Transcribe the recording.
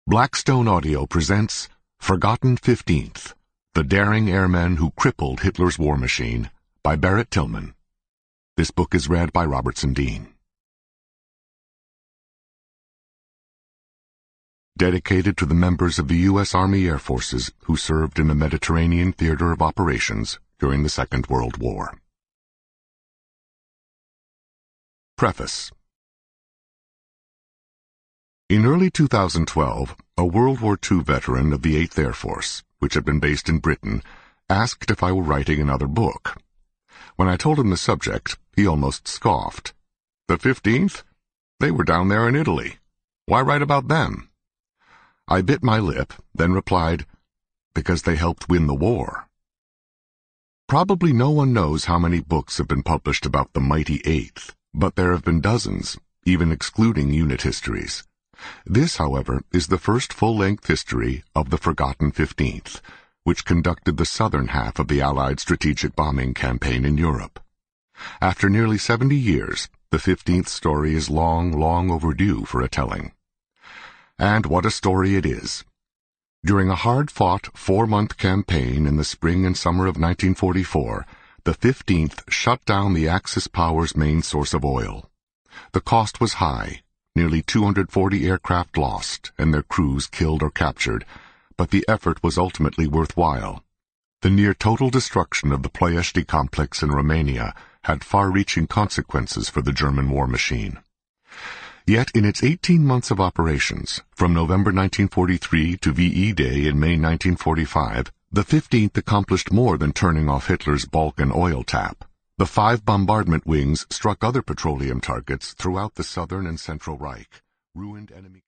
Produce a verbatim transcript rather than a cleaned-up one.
Blackstone Audio presents Forgotten fifteenth, The Daring Airmen Who Crippled Hitler's War Machine, by Barrett Tillman. This book is read by Robertson Dean. Dedicated to the members of the U S Army Air Forces who served in the Mediterranean Theater of Operations during the Second World War. Preface. In early two thousand twelve, a World War Two veteran of the eighth Air Force, which had been based in Britain, asked if I were writing another book. When I told him the subject, he almost scoffed. The fifteenth? They were down there in Italy. Why write about them? I bit my lip, then replied, because they helped win the war. Probably no one knows how many books have been published about the mighty eighth, but there have been dozens, even excluding unit histories. This, however, is the first full-length history of the Forgotten fifteenth, which conducted the southern half of the Allied strategic bombing campaign in Europe. After nearly seventy years, the fifteenth story is long, long overdue for a telling. And what a story it is. During a hard-fought four-month campaign in the spring and summer of nineteen forty-four, the fifteenth shut down the Axis powers' main source of oil. The cost was high. Nearly two hundred forty aircraft lost and their crews killed or captured, but the effort was ultimately worthwhile. The near-total destruction of the Ploiești complex in Romania had far-reaching consequences for the German war machine. Yet in its eighteen months of operations, from November nineteen forty-three to V E Day in May nineteen forty-five, the fifteenth accomplished more than turning off Hitler's Balkan oil tap. The five bombardment wings struck other petroleum targets throughout the southern and central Reich, ruined enemy